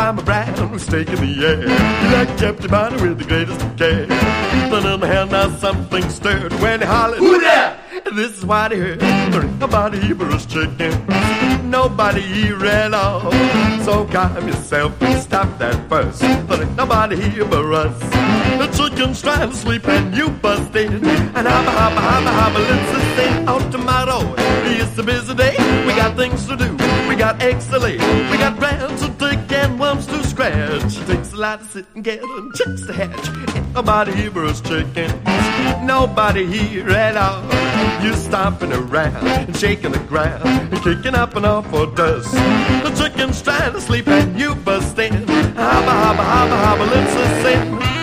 Farmer Brown was taking the air. He like kept your body with the greatest of care. Ethan in the hand, now something stirred when he hollered, "Who there?" And this is what he heard. There ain't nobody here but us chicken. Nobody here at all. So calm yourself and stop that fuss. There ain't nobody here but us. The chicken's trying to sleep and you bust in. And hobba, let's sustain automata. It's a busy day. We got things to do. We got eggs to lay. We got grounds to dig and worms to scratch. It takes a lot to sit and get and chicks to hatch. Ain't nobody here but us chicken. Nobody here at all. You stomping around and shaking the ground and kicking up an awful dust. The chicken's trying to sleep and you bust in. Hobba, let's sustain.